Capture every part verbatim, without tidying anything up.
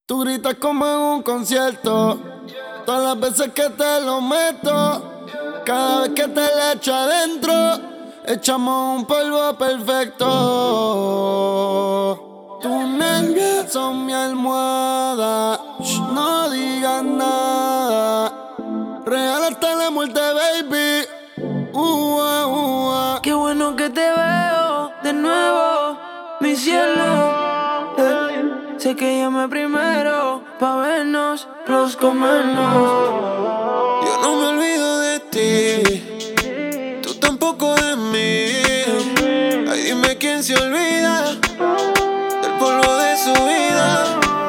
Tú gritas como en un concierto, todas las veces que te lo meto. Cada vez que te le echo adentro, echamos un polvo perfecto. Tus nalgas son mi almohada, shh, no digas nada. Real hasta la muerte, baby. Ua, ua. Qué bueno que te veo de nuevo, mi cielo. Eh, sé que llamé primero pa' vernos, los comernos. Yo no me olvido de ti, tú tampoco de mí. Ay, dime quién se olvida del polvo de su vida.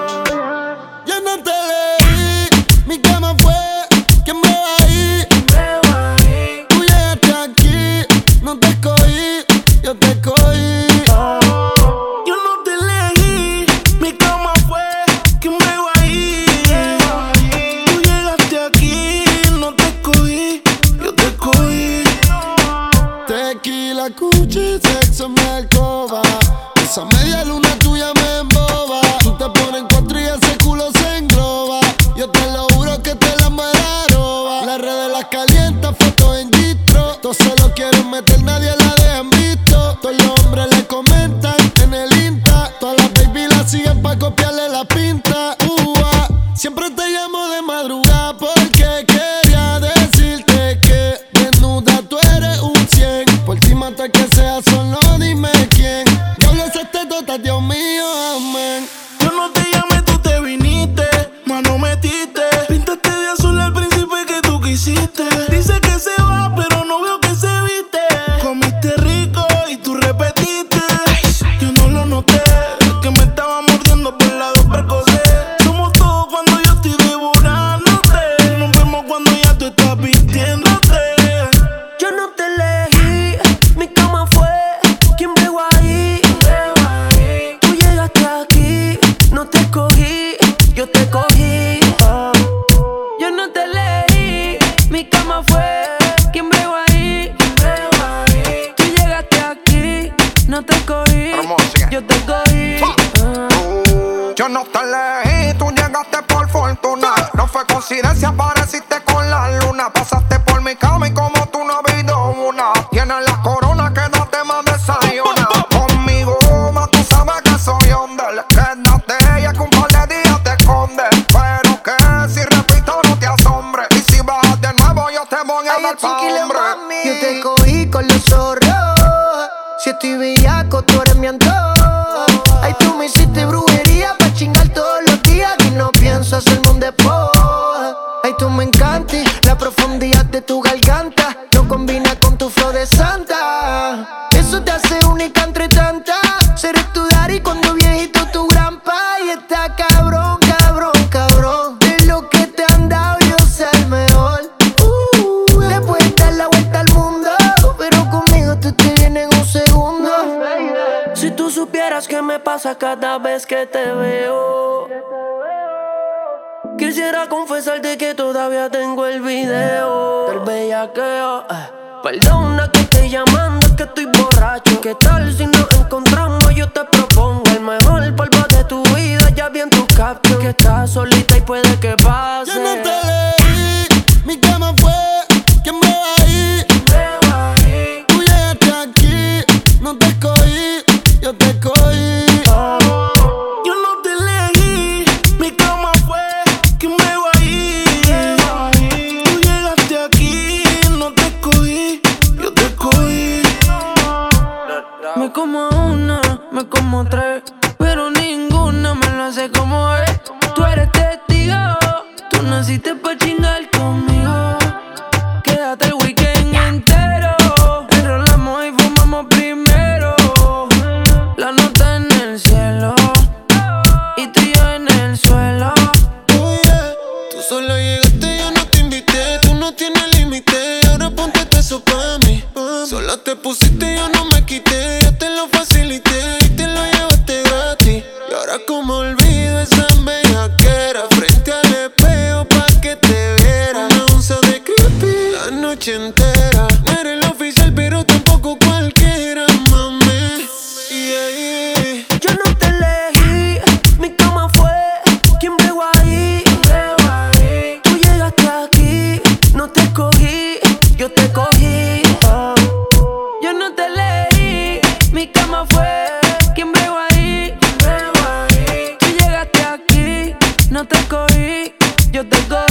Ya no te leí, mi cama fue quien me va ahí. Tú llegaste aquí, no te escogí, yo te escogí. Yo no te elegí, mi cama fue quien me va ahí. Tú llegaste aquí, no te escogí, yo te escogí. Tequila, cuchi, sexo en mi alcoba. Esa media luna tuya me emboba. Tú te pones en cuatro y ese culo se engloba. Yo te lo juro que te la muera roba. Las redes las calientas, fotos en distro. Todos se lo quieren meter, nadie la dejan visto. Todos los hombres le comentan en el Insta. Todas las baby la siguen pa' copiarle la pinta. Ua, siempre te llamo de madrugada porque quería decirte que desnuda tú eres un cien. Por ti mata que sea, solo dime quién. Diablo ese tetota, Dios mío, amén. Yo no te llamé, tú te viniste, mano metiste. Pintaste de azul al príncipe que tú quisiste. Dice que se va, pero no veo que se viste. Comiste rico y tú repetiste. Yo no lo noté, que me estaba mordiendo por la dos precoces. Somos todos cuando yo estoy devorándote. Nos vemos cuando ya tú estás vistiéndote. Yo no te elegí, mi cama fue quien bregó ahí. Tú llegaste aquí, no te escogí, yo te cogí. Yo no te elegí, mi cama fue quien bregó ahí. Tú llegaste aquí, no te escogí, yo te cogí. Yo no te elegí, tú llegaste por fortuna. No fue coincidencia, apareciste con la luna. Pasaste por mi cama y como tú no ha habido una. Tienes la corona, quédate más desayuna. Conmigo, más tú sabes que soy hombre. Quédate, ya que un par de días te escondes. Pero que si repito no te asombres. Y si bajas de nuevo yo te voy a dar pa' hombre. Yo te cogí con los zorros. Si estoy bellaco, tú eres mi antojo. Ay, tú me hiciste brujería pa' chingar todos los días y no pienso hacerme un despojo. Ay, tú me encantas, la profundidad de tu garganta no combina con tu flow de santa. Eso te hace única entre tantas. Seré tu daddy cuando viejito tu granpa. Y está cabrón, cabrón, cabrón. De lo que te han dado yo sé el mejor. Uh, le puedes dar la vuelta al mundo, pero conmigo tú te vienes en un segundo. Si tú supieras qué me pasa cada vez que te veo, quisiera confesarte que todavía tengo el video del bellaqueo. eh. Perdona que estoy llamando, es que estoy borracho. ¿Qué tal si nos encontramos? Yo te propongo el mejor polvo de tu vida. Ya vi en tu caption que estás solita y puede que pase. Yo no te leí, mi cama fue quien me va ahí. Tú llegaste aquí, no te escogí, yo te escogí. Yo no te elegí, mi cama fue quien me va ahí. Tú llegaste aquí, no te escogí, yo te escogí. Me como una, me como tres, pero ninguna me lo hace como es. Tú eres testigo, tú naciste pa' chingar conmigo. Quédate el weekend entero, enrolamos y fumamos primero. La nota en el cielo y tú y yo en el suelo. Oh, yeah. Tú solo llegaste, yo no te invité. Tú no tienes límite, ahora ponte eso pa' mí. Sola te pusiste, yo no me quité. Yo te lo facilité y te lo llevaste gratis. Y ahora como olvido esa bellaquera frente al espejo pa' que te viera. Una onza de creepy la noche entera. No eres la oficial pero tampoco cualquiera, mami. Yeah, yeah. Yo no te elegí, mi cama fue quien ¿Quién bregó ahí? Tú llegaste aquí, no te escogí, yo te cogí. Oh. Yo no te leí, mi cama fue. ¿Quién bregó ahí? Tú llegaste aquí, no te cogí, yo te cogí.